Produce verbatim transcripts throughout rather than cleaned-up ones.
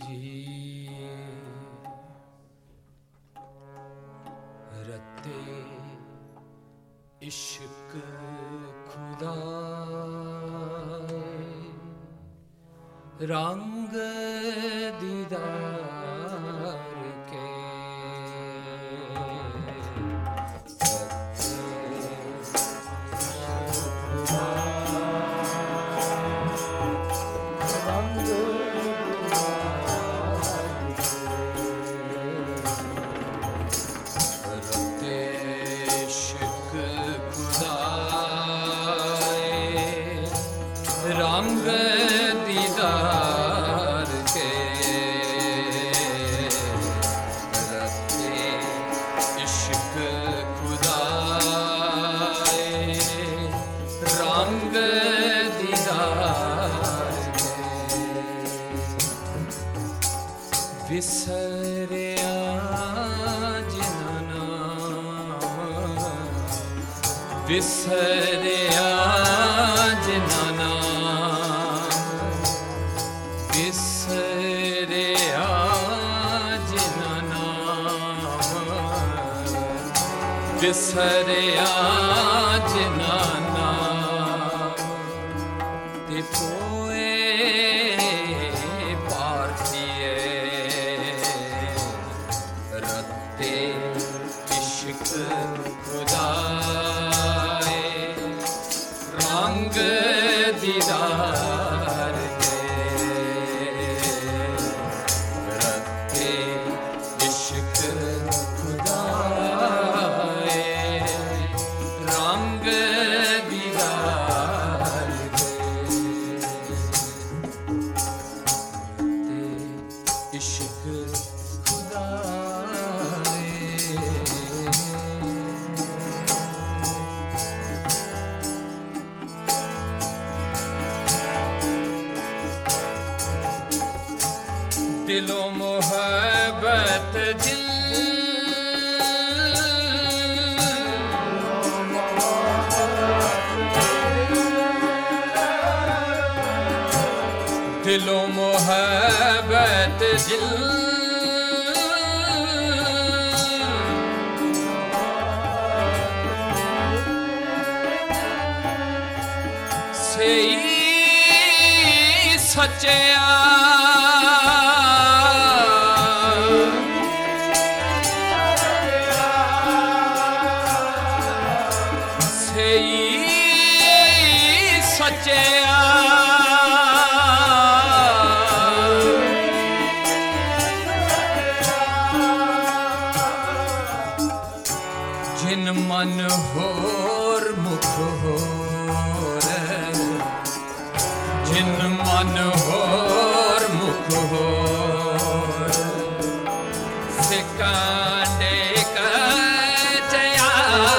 रते इश्क खुदा रंग दीदार के रंग दीदार के रते इश्क खुदाए रंग दीदार के विसरिया जिना नाम विसरिया जिना नाम विसरिया जिना नाम विसरिया जिना नाम ते पोए पार्थिए रते इश्क खुदाए रंग दीदार के रते इश्क खुदाए रंग दीदार के रते इश्क खुदाए दिलो मोहब्बत दिल दिलो मोहब्बत दिल से सच्चा सच्चा जिन मन होर मुख होर जिन मन होर मुख होर सिकांडे कचया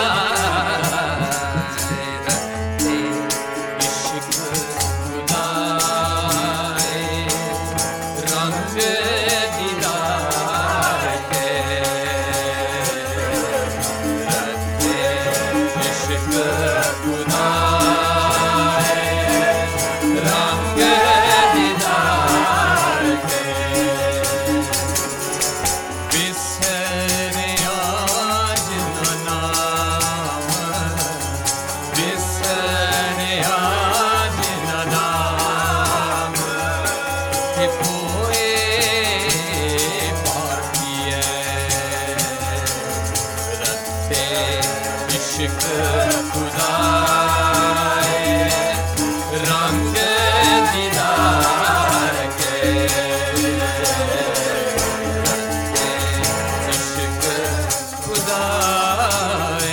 इश्क खुदाए रंग दीदार के इश्क खुदाए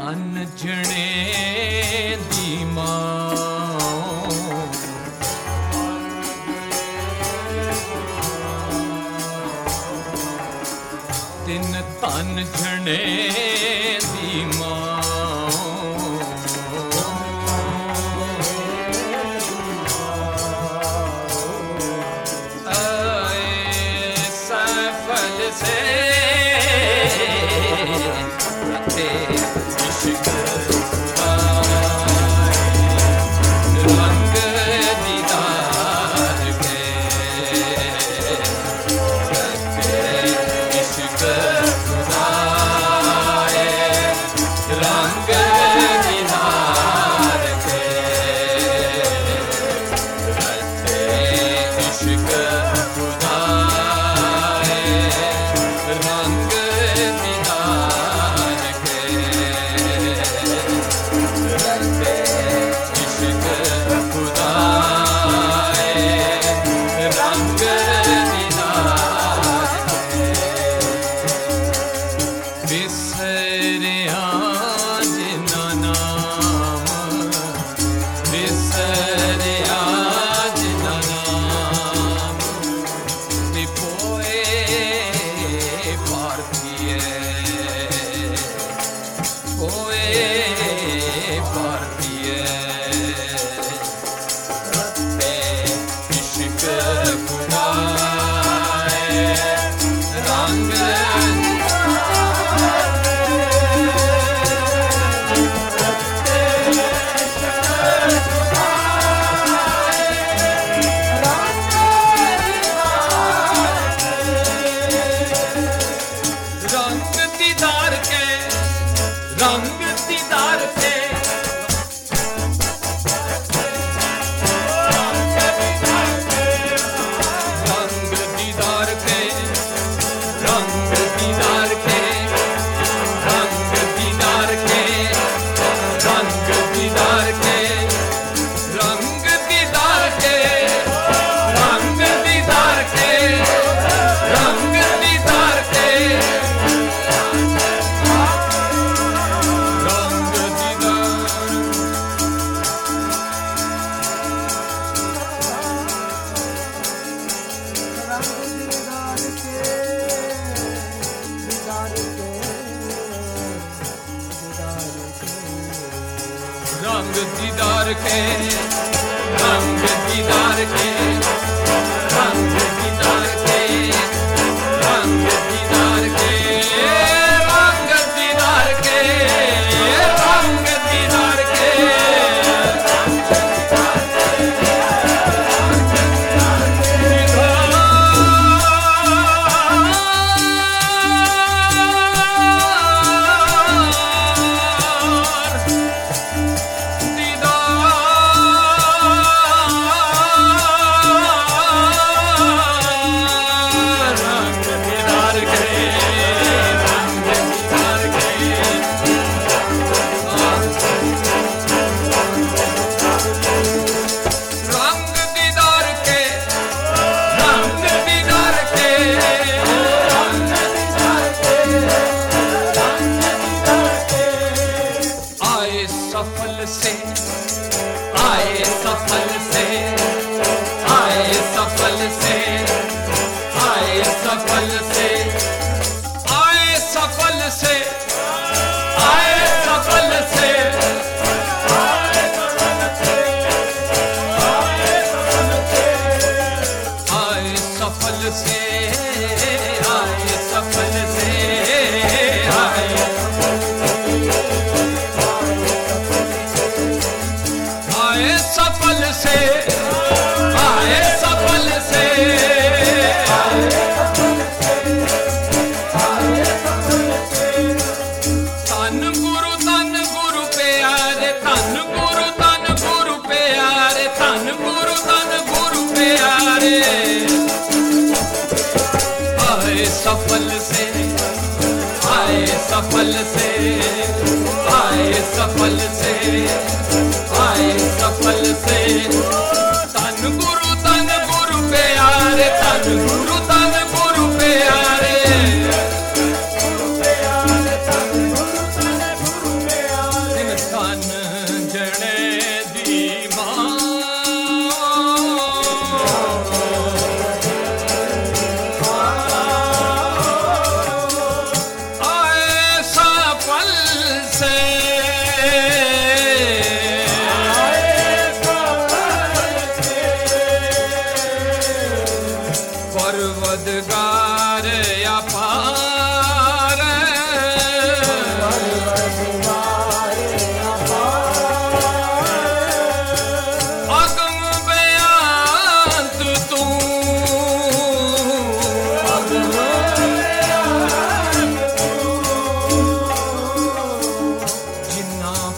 तन जने दी मां तिन तन जने दी मां से रखे इश्क रंग दीदार के रखे इश्क खुदाए रंग दीदार के रखे इश्क रंग दीदार के रखे इश्क खुदाए रंग दीदार के बिसरिया जिना नाम बिसरिया जिना नाम दिपोए होए भारतीय रखे इश्क खुदाए रंग रंग दीदार के रंग दीदार के रंग दीदार के रंग दीदार के रंग दीदार के रंग दीदार के रंग दीदार के रंग दीदार के रंग दीदार के रंग दीदार के रंग दीदार के रंग दीदार के रंग दीदार के रंग दीदार के रंग दीदार के सफल से आए सफल से आए सफल से आए सफल से आए सफल से आए सफल से आए सफल से आए सफल से आए सफल से आए सफल से तन गुरु तन गुरु प्यारे तन गुरु तन गुरु प्यारे तन गुरु तन गुरु प्यारे आए सफल से आए सफल से आए सफल से आए सफल से तन गुरु तन गुरु प्यारे तन गुरु तन गुरु प्यारे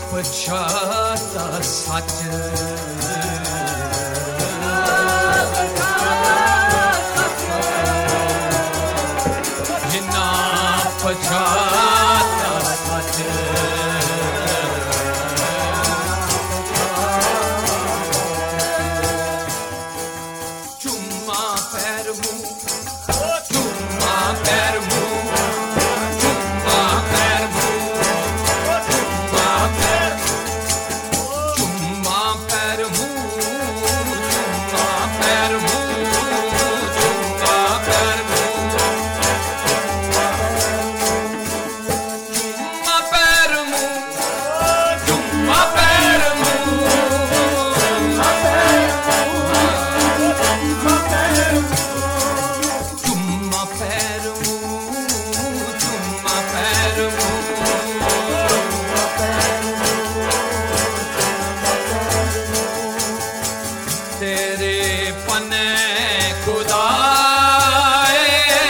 पछाता सच जिन्ना पछाता सच चुम्मा पैर मुंह चुम्मा पैर मुंह चुम्मा पैर मुंह चुम्मा पैर चुम्मा पैर मुंह चुम्मा पैर मुंह चुम्मा पैर मुंह चुम्मा पैर मुंह चुम्मा पैर मुंह चुम्मा पैर मुंह चुम्मा पैर मुंह तेरे पने खुदाए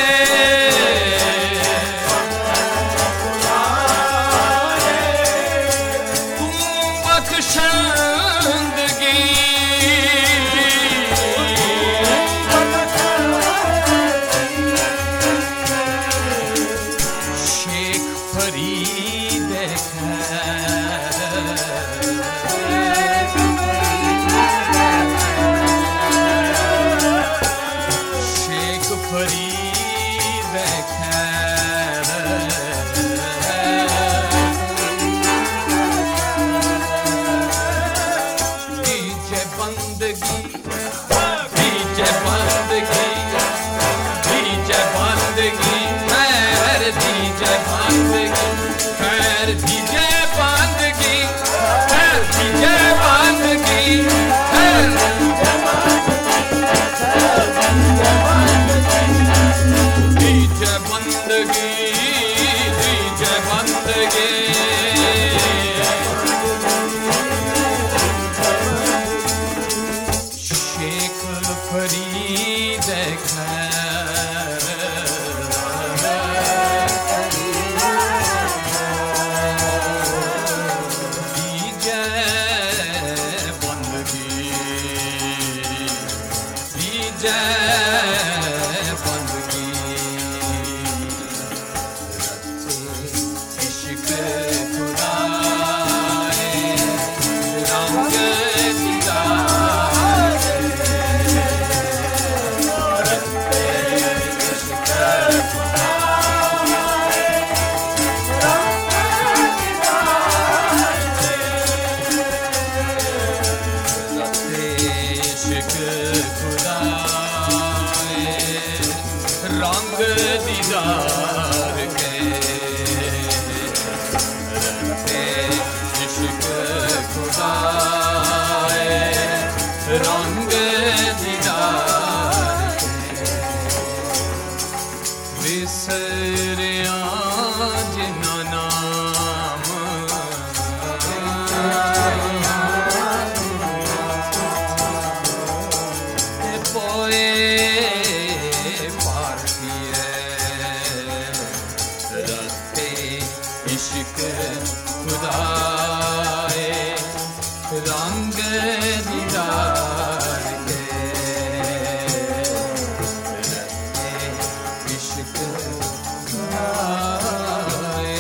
तू बख्शंदगी शेख फरीद शेख फरीद खैर दीजे बंदगी दीजे बंदगी दीजे बंदगी खैर दीजे बंदगी खैर दीजे बंदगी खैर दीजे बंदगी खैर दीजे बंदगी दीजे बंदगी शेख फरीद खैर दीजे बंदगी दीजे बंदगी इश्क खुदाए रंग दीदार इश्क इश्क खुदाए रंग दीदार के रखते इश्क खुदाए रंग दीदार के विसरिया जिन्ना नाम पोए पार्थिए रखते इश्क खुदाए रंग दीदार के रखते इश्क खुदाए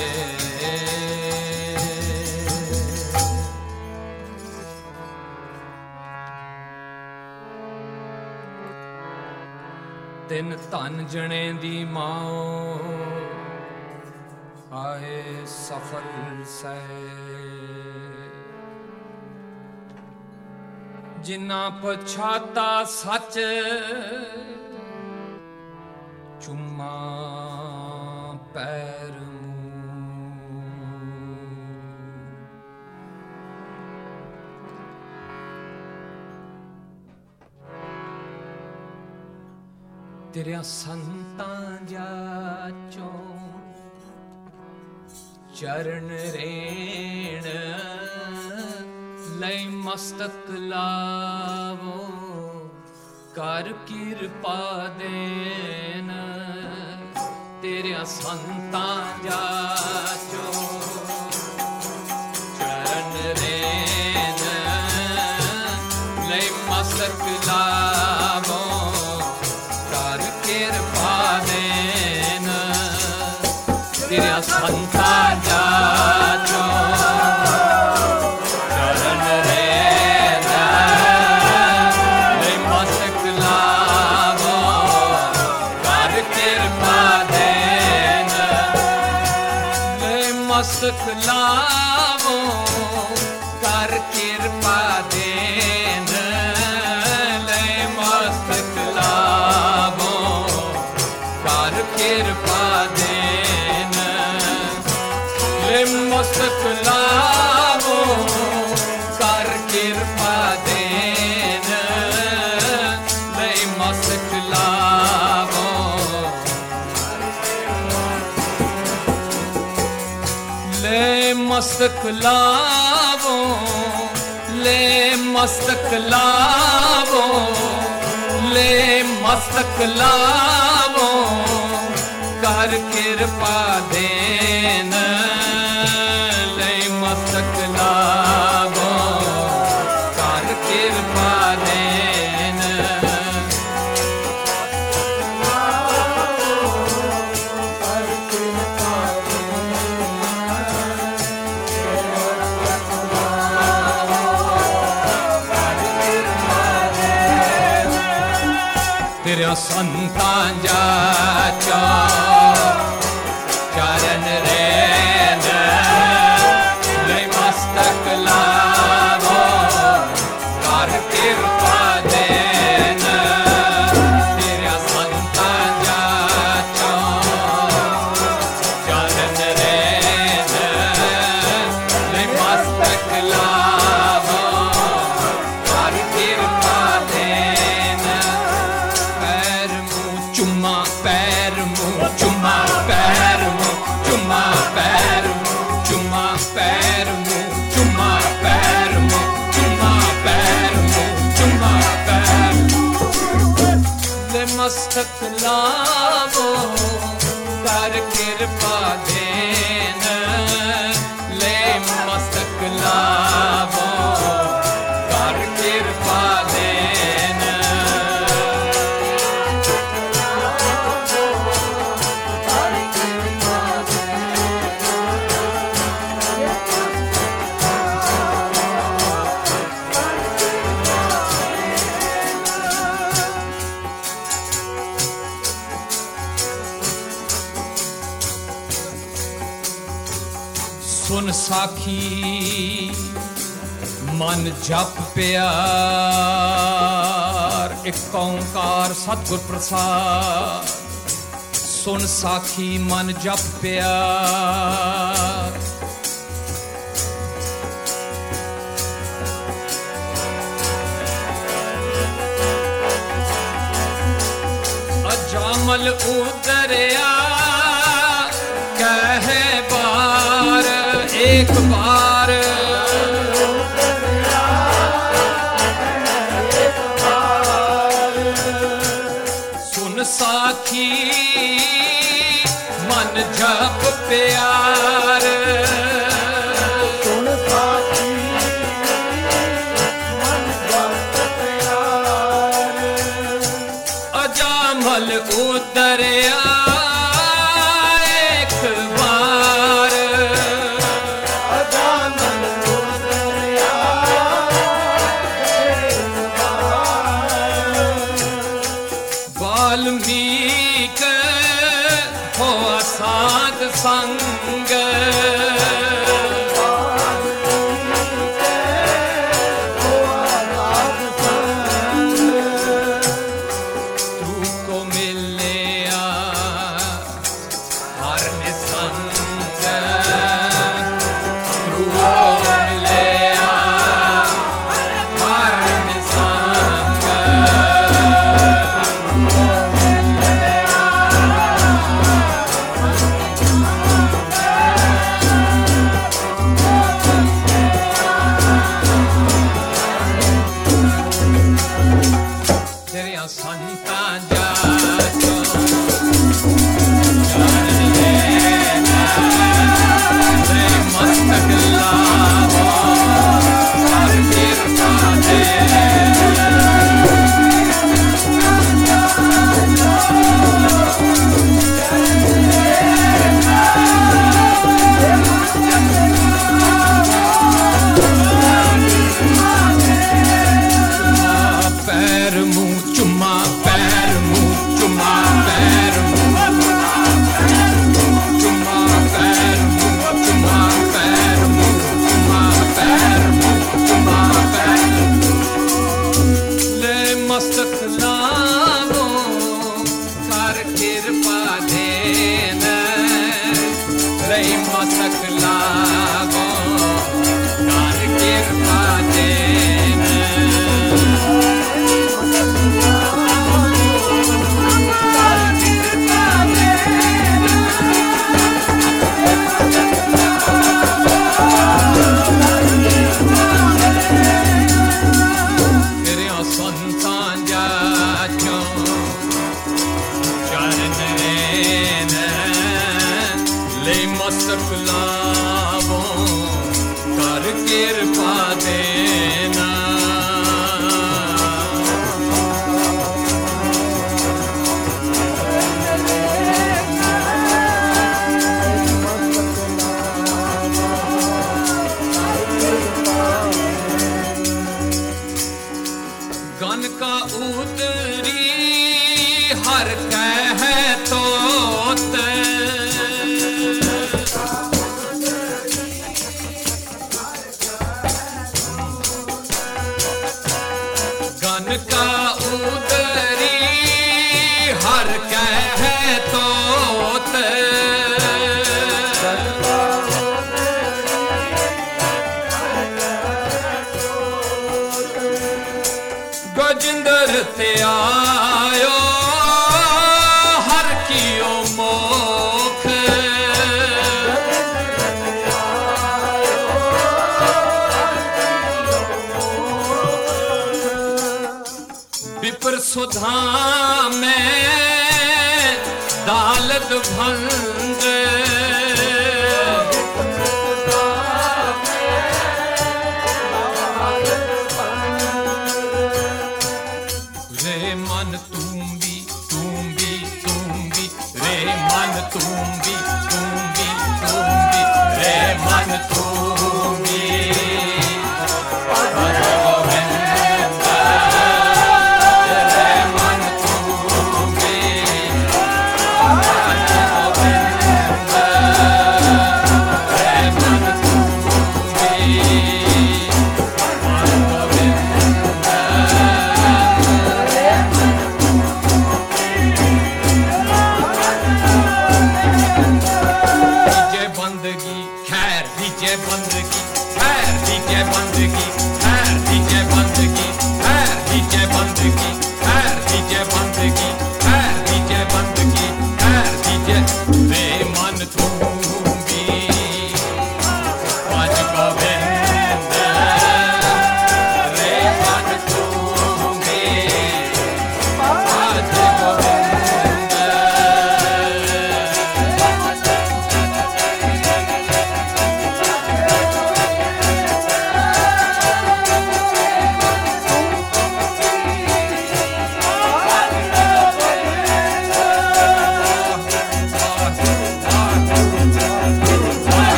ਤਿੰਨ ਧਨ ਜਣੇ ਦੀ ਮਾਂ ਆਏ ਸਫਲ ਸਹਿ ਜਿਨ੍ਹਾਂ ਪਛਾਤਾ ਸੱਚ ਚੁੰਮਾ ਪੈਰ तेरिया संतां जाचो चरण रेण लई मस्तक लावो कर किरपा देन तेरिया संतां जाचो मस्तक लावो कर कृपा देन ले मस्तक लावो कर कृपा देन ले मस्तक लावो कर कृपा देन ले मस्तक लावो ले मस्तक लावो ले मस्तक लावो ले मस्तक लावो कर कृपा देन ले मस्तक लावो कर कृपा देन तेरा संतां जाचा चरण रेन ले मस्तक लावो कर कृपा देन तेरा संतां जाचा चरण रेन ले मस्तक लावो कर कृपा देन पैर मुँह चुम्मा पैर मुँह चुम्मा पैर मुँह चुम्मा पैर मुँह चुम्मा पैर मुँह चुम्मा पैर मुँह चुम्मा पैर मुँह चुम्मा पैर ले मस्तक लावो कर कृपा देन ले मस्तक लावो कर कृपा देन सुन साखी मन जप प्यार एक ओंकार सतगुर प्रसाद सुन साखी मन जप प्यार अजामल उतरिया कहे बार एक बार सुन साखी मन जप प्यार सुन साखी मन जप प्यार अजामल उतरिया वाल्मीक हो साध संग ते आयो हर कियो मोख विपर सुधा में दालत भंग रे मन तुम भी तुम भी तुम भी रे मन तुम भी तुम भी तुम भी रे मन तुम भी रे मन तुम भी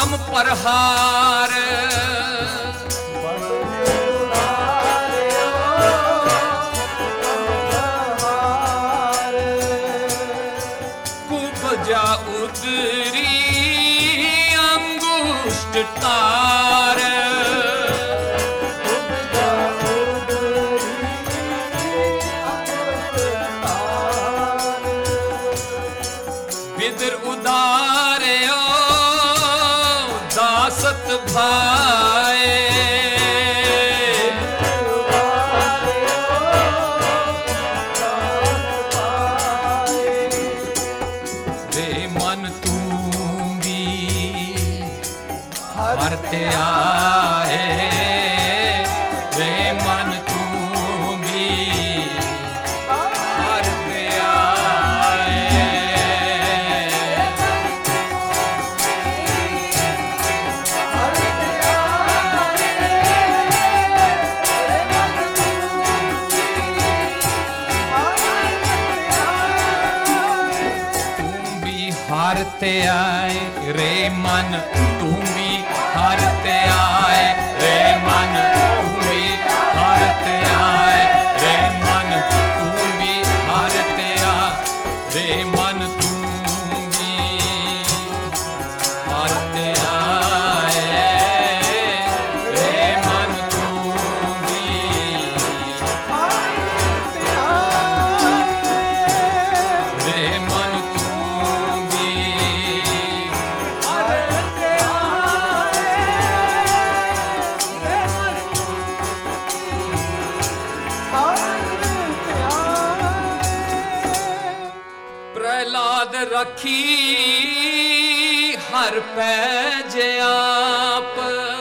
बम प्रहार कुबजा उदरी अंगुष्ठ तार विदर उदारे दासत भाए रे मन तू भी हरते आए रे मन तू भी हरते आए हारते आए रे मन तुम भी हारते आए रे मन तुम भी हारते आए रे मन तुम भी हारते आए रे मन तुम भी हारते आए रे मन तुम भी हारते आए रे मन प्रहलाद रखी हर पैज आप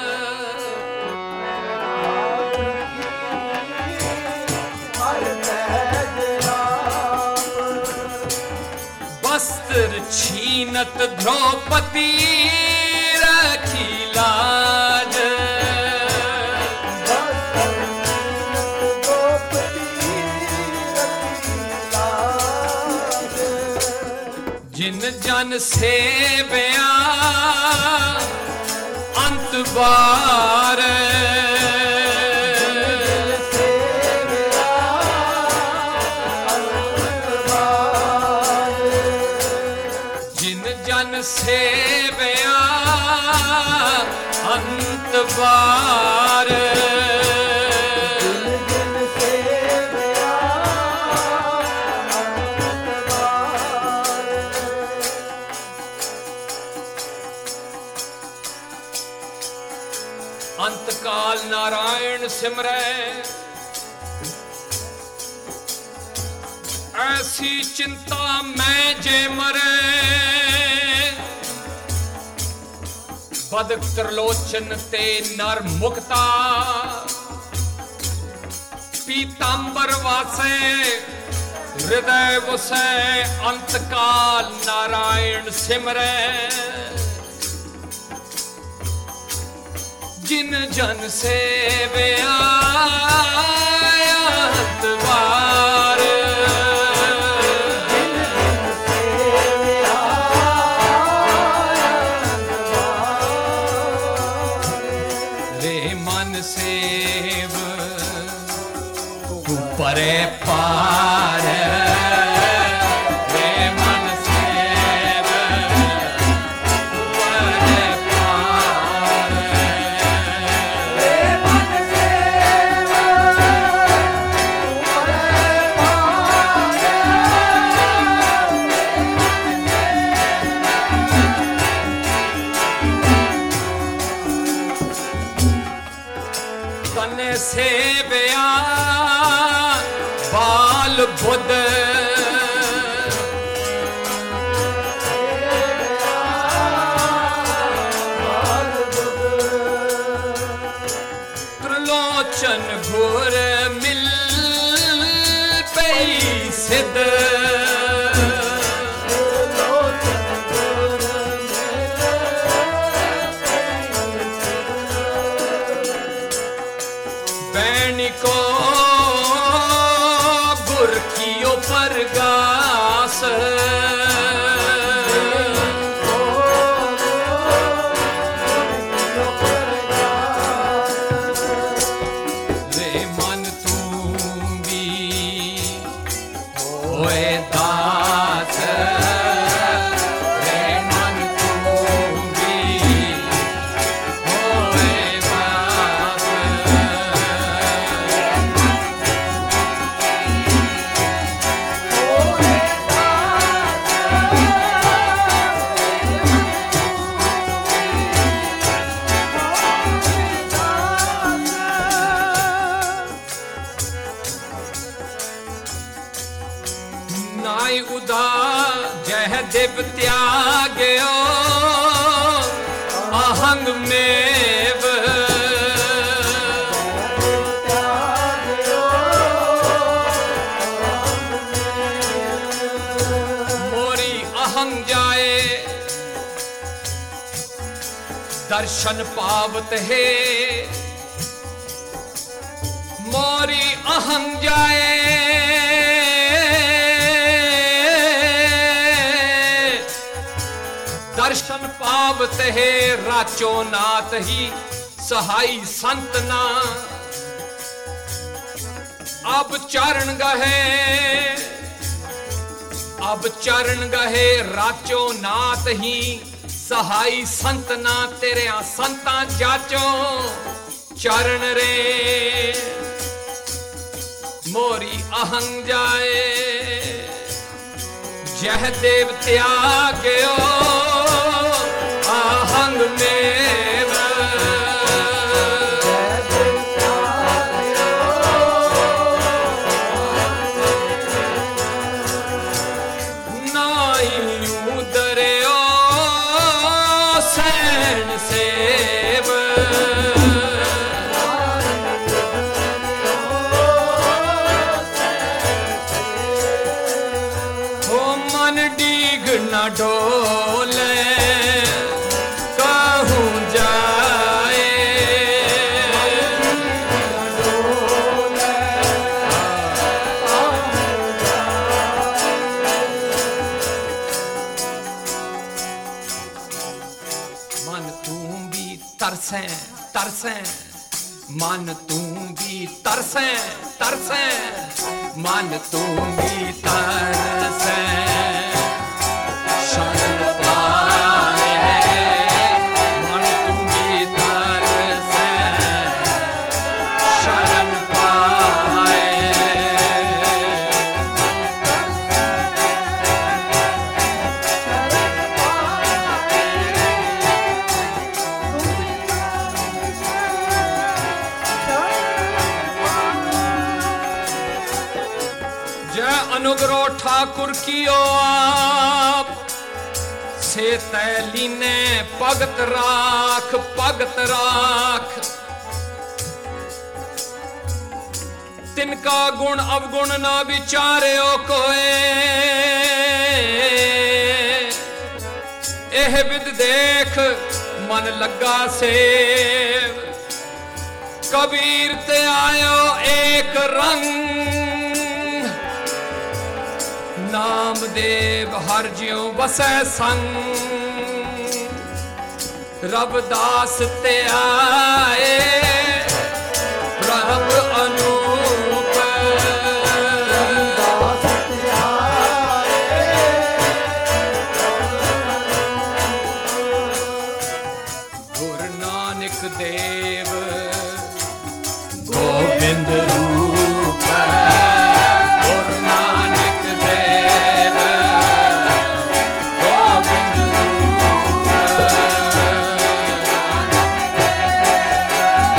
वस्त्र छीनत द्रौपदी रखी लाज जिन जन सेवया अंत बार जिन जन सेवया अंत बार अंतकाल नारायण सिमरै ऐसी चिंता मैं जे मरे बद त्रिलोचन ते नर मुक्ता पीतांबर वासे हृदय वसै अंतकाल नारायण सिमरै जिन जन सेवया अंत बार रे मन सेव तू परे पार Hey! नाई उदा जह देव त्याग्यो आहंग मेव मोरी आहंग जाए दर्शन पावत है मोरी अहंग जाए दर्शन पावत है राचो नाथ ही सहाई संतना अब चरण गहे अब चरण गहे राचो नाथ ही सहाई संतना तेरे संता जाचो चरण रे मोरी अहंग जाए जह देव त्याग्यो आहंग मेव नाई उदर्यो सैन सेव न डोले कहूँ जाए मन तू भी तरसे तरसे मन तू भी तरसे तरसे मन तू भी तरसे शरण पाए मन तुम्हें तरसे शरण पाए जय अनुग्रह ठाकुर की आप से तैलीने भगत राख भगत राख तिनका गुण अवगुण ना विचार्यो कोए एह विद देख मन लगा सेव कबीर ते आयो एक रंग नामदेव हर ज्यों बसै संग रबदास ते आए प्रभ अनूप गुरु नानक देव गोविंद रूप गुरु नानक देव गोविंद रूप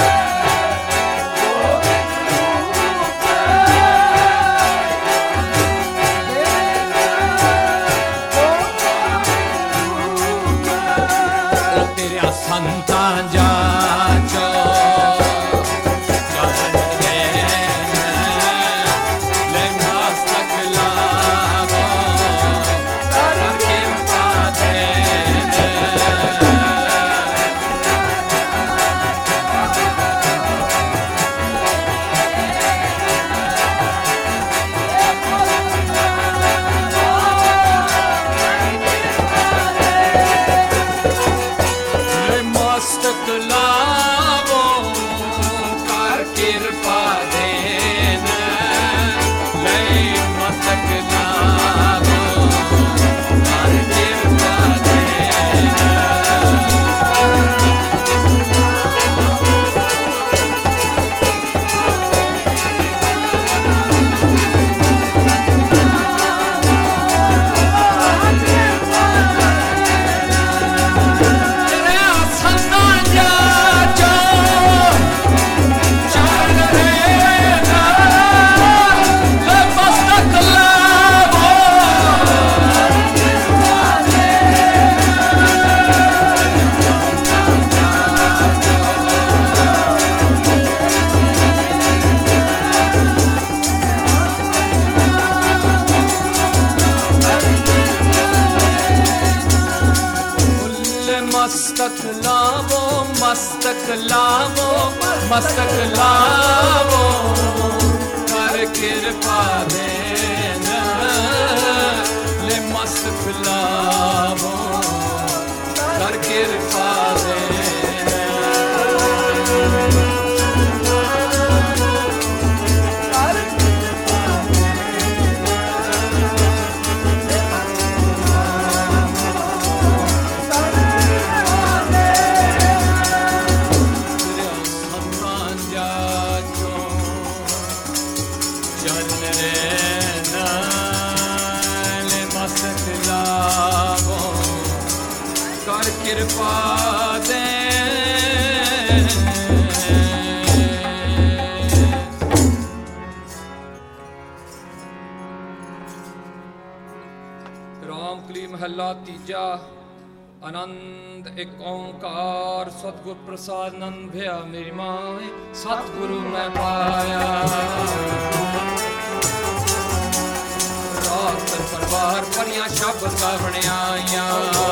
मस्तक लावो मस्तक लावो मस्तक लावो कर कृपा देन ले मस्तक लावो कर कृपा देन कृपा दे रामकली महला तीजा आनंद एक ओंकार सतगुर प्रसाद नंद भया मेरी माए सतगुरु मैं पाया रात परवार परियां शब्द गावण आईयां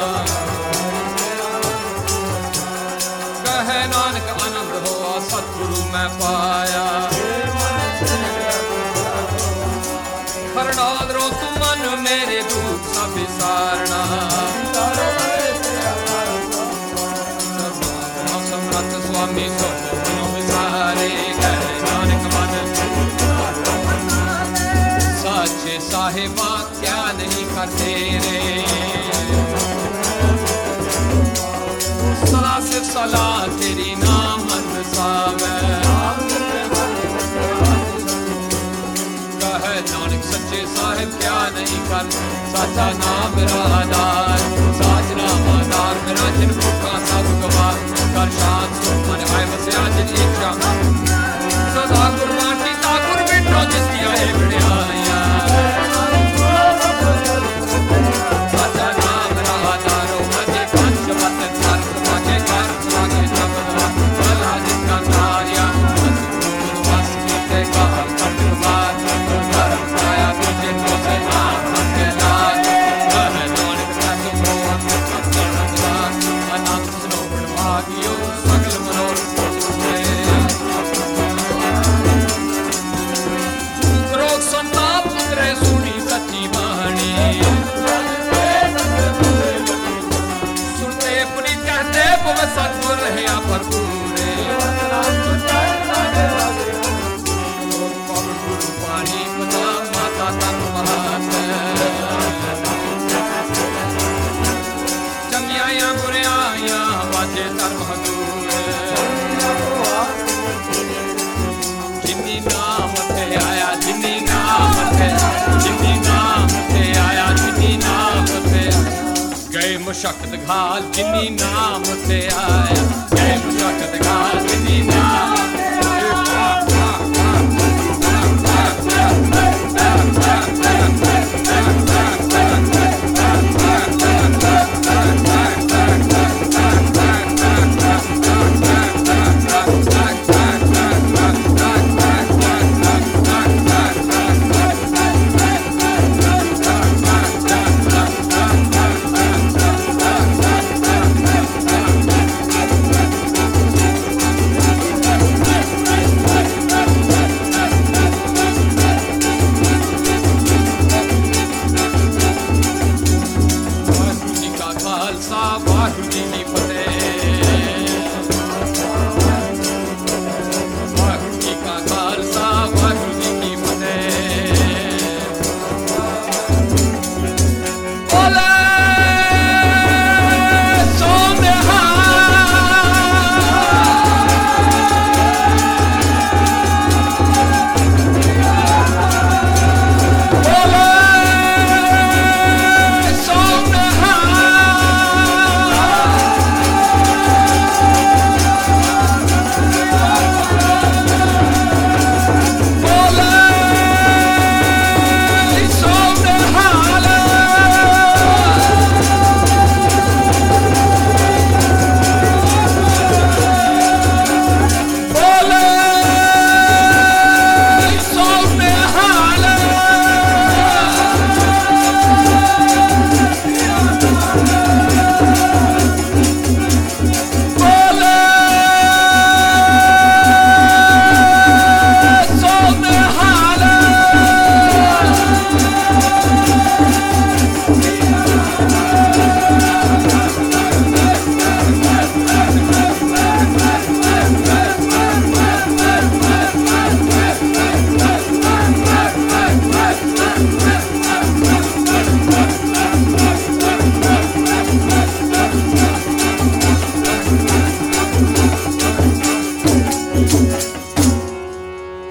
कहे नानक आनंद होआ सतगुरु मैं पाया हरनाल रो तू मन मेरे दुख सब विसारना समरथ स्वामी सब मनो विसारे कहे नानक मन सच्चे साहिबा क्या नहीं करते रे सला से सला तेरी नाम सावे कहे नानक सच्चे साहिब क्या नहीं कर साचा नाम मेरा आधार साजना आधार मेरा जिन भूखा सब गवार कर शांत सुख मन आए बसया जिन इच्छा सदा कुर्बान की ताकुर बिठो जिसकी आए बढ़िया साचा नाम मेरा आधार मजे पंच मत कर के कर के जब भला जिसका नारिया बस के का कटवार कर पाया तुझे तो से नाम के लाज कर नानक का तो अनंत सुनो भागियो सकल मनोरथ रोग संताप उतरे सुनी सच्ची वाणी सुनते पुनीत कहते पवे सतगुर रहे भरपूरे गुरु पानी पता माता तन महात चंगियां बुरियां वाजे धर्म हजूर जिन्नी नाम ते आया जिन्नी नाम ते जिन्नी नाम ते आया जिन्नी नाम ते गए मुशक्कत घाल जिन्नी नाम ते आया गए मुशक्कत घाल जिन्नी नाम